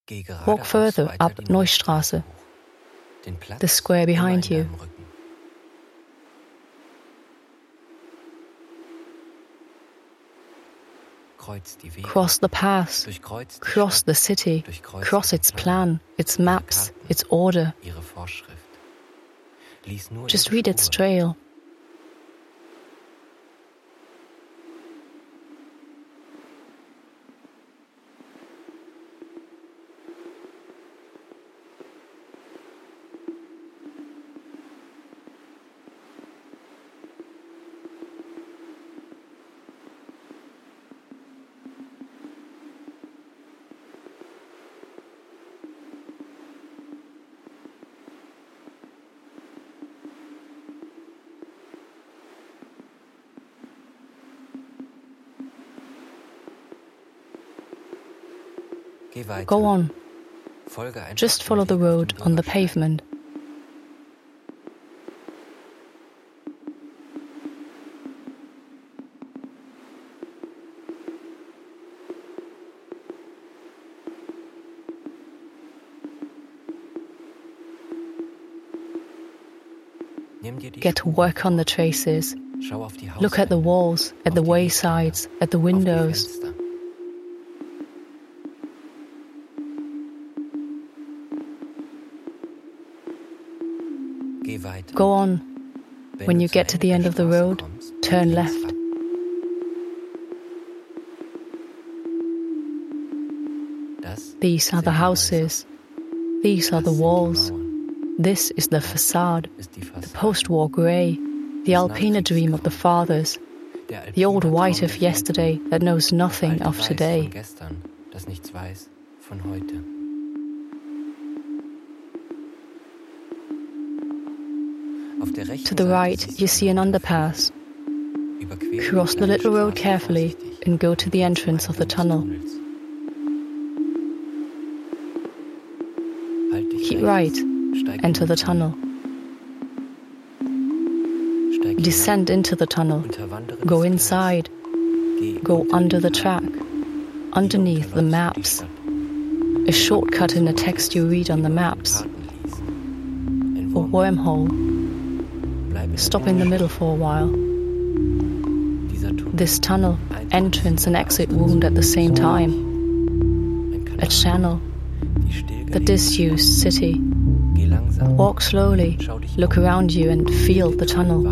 Walk further up Neustraße, the square behind you. Cross the paths, cross the city, cross its plan, its maps, its order. Just read its trail. Go on. Just follow the road on the pavement. Get to work on the traces. Look at the walls, at the waysides, at the windows. Go on. When you get to the end of the road, turn left. These are the houses. These are the walls. This is the facade, the post-war grey, the Alpina dream of the fathers, the old white of yesterday that knows nothing of today. To the right, you see an underpass. Cross the little road carefully and go to the entrance of the tunnel. Keep right, enter the tunnel. Descend into the tunnel, go inside, go under the track, underneath the maps. A shortcut in the text you read on the maps. A wormhole. Stop in the middle for a while. This tunnel, entrance and exit wound at the same time. A channel. The disused city. Walk slowly, look around you and feel the tunnel.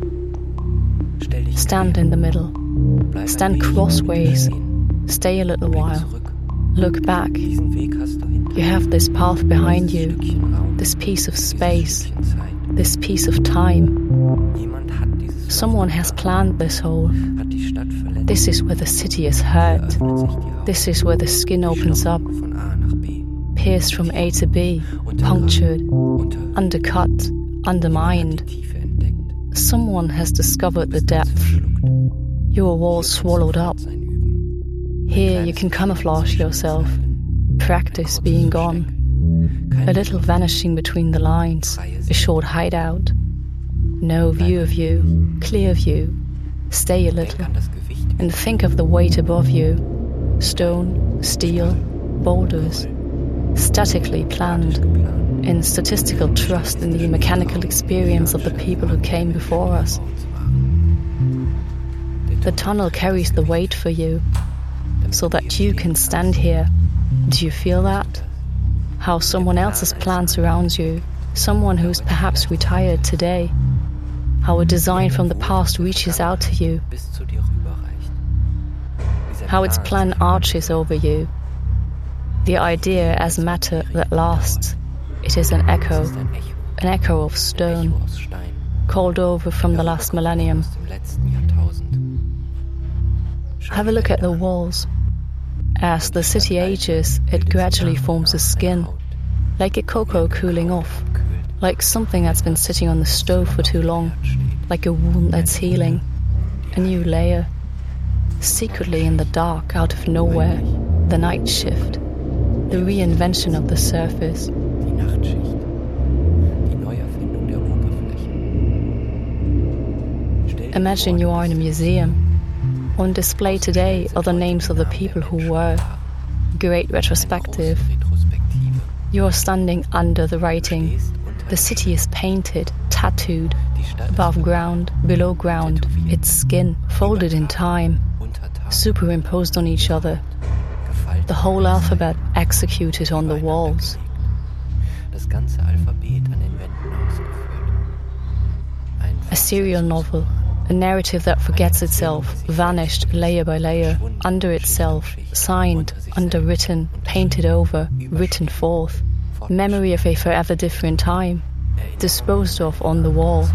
Stand in the middle. Stand crossways. Stay a little while. Look back. You have this path behind you, this piece of space, this piece of time. Someone has planned this hole. This is where the city is hurt. This is where the skin opens up, pierced from A to B, punctured, undercut, undermined. Someone has discovered the depth. Your walls swallowed up. Here you can camouflage yourself, practice being gone. A little vanishing between the lines, a short hideout. No view of you, clear view. Stay a little, and think of the weight above you. Stone, steel, boulders. Statically planned, in statistical trust in the mechanical experience of the people who came before us. The tunnel carries the weight for you, so that you can stand here. Do you feel that? How someone else's plan surrounds you, someone who's perhaps retired today. How a design from the past reaches out to you. How its plan arches over you. The idea as matter that lasts. It is an echo of stone, called over from the last millennium. Have a look at the walls. As the city ages, it gradually forms a skin, like a cocoa cooling off, like something that's been sitting on the stove for too long, like a wound that's healing, a new layer. Secretly in the dark, out of nowhere, the night shift, the reinvention of the surface. Imagine you are in a museum. On display today are the names of the people who were. Great retrospective. You are standing under the writing. The city is painted, tattooed, above ground, below ground, its skin folded in time, superimposed on each other. The whole alphabet executed on the walls. A serial novel, a narrative that forgets itself, vanished layer by layer, under itself, signed, underwritten, painted over, written forth. Memory of a forever different time, disposed of on the wall.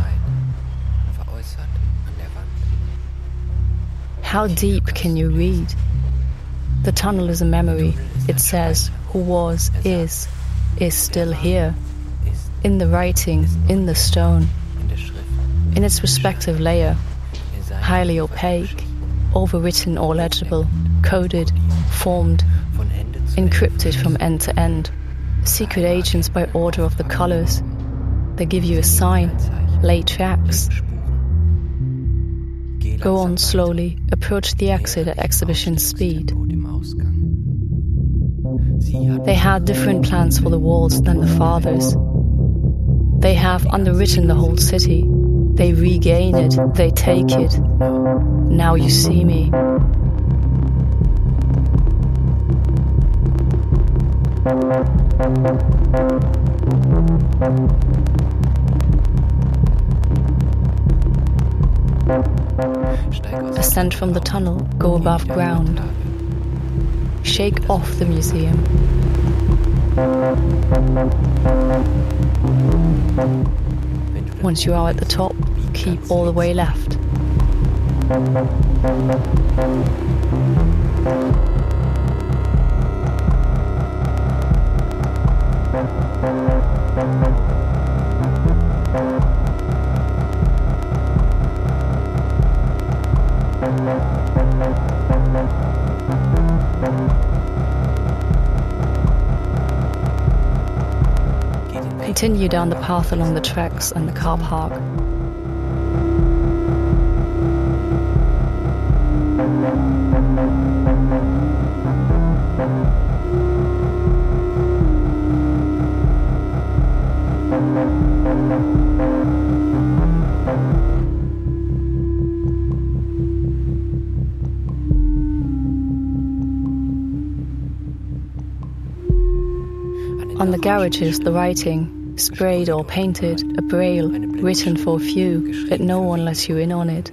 How deep can you read? The tunnel is a memory. It says, who was, is still here. In the writing, in the stone. In its respective layer, highly opaque, overwritten or legible, coded, formed, encrypted from end to end. Secret agents by order of the colors. They give you a sign, lay tracks. Go on slowly, approach the exit at exhibition speed. They had different plans for the walls than the fathers. They have underwritten the whole city. They regain it, they take it. Now you see me. Ascend from the tunnel, go above ground. Shake off the museum. Once you are at the top, keep all the way left. Continue down the path along the tracks and the car park. On the garages, the writing, sprayed or painted, a braille, written for a few, but no one lets you in on it.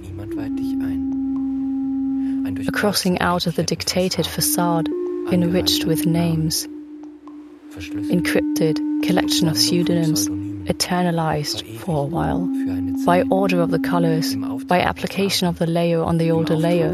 A crossing out of the dictated facade, enriched with names. Encrypted, collection of pseudonyms, eternalized for a while. By order of the colors, by application of the layer on the older layer.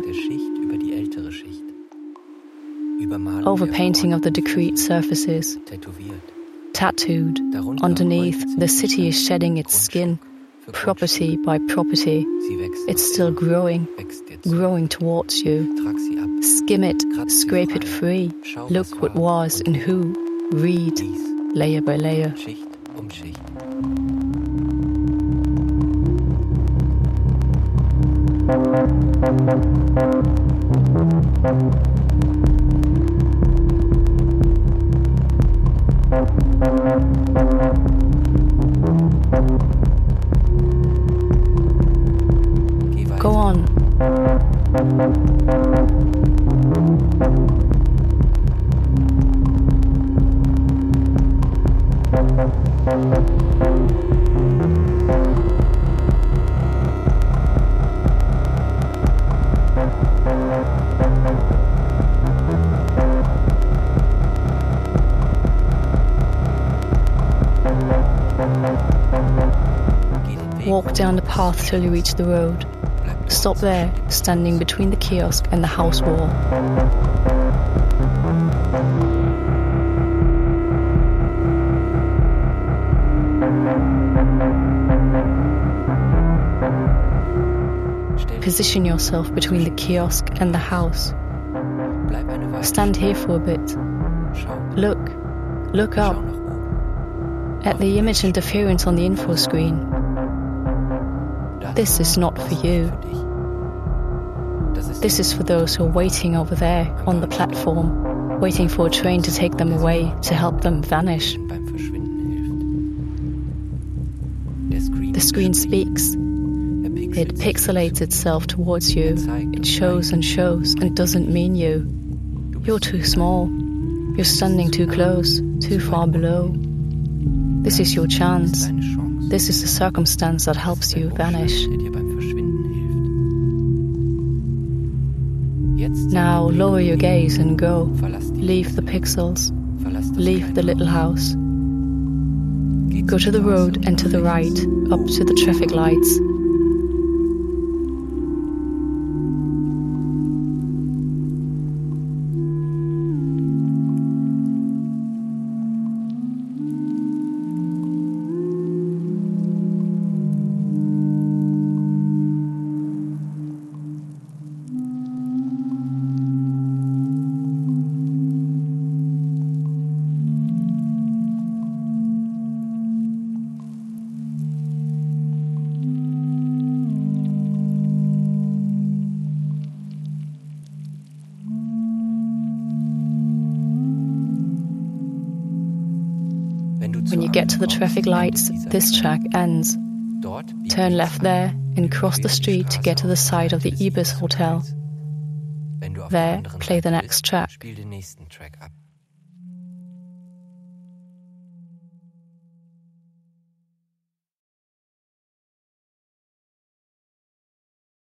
Overpainting of the decreed surfaces. Tattooed, underneath, the city is shedding its skin, property by property. It's still growing, growing towards you. Skim it, scrape it free. Look what was and who. Read, layer by layer. Go on. Walk down the path till you reach the road. Stop there, standing between the kiosk and the house wall. Position yourself between the kiosk and the house. Stand here for a bit. Look up at the image interference on the info screen. This is not for you. This is for those who are waiting over there on the platform. waiting for a train to take them away, to help them vanish. The screen speaks. It pixelates itself towards you. It shows and doesn't mean you. You're too small. You're standing too close, too far below. This is your chance. This is the circumstance that helps you vanish. Now lower your gaze and go. Leave the pixels. Leave the little house. Go to the road and to the right, up to the traffic lights. When you get to the traffic lights, this track ends. Turn left there and cross the street to get to the side of the Ibis Hotel. There, play the next track.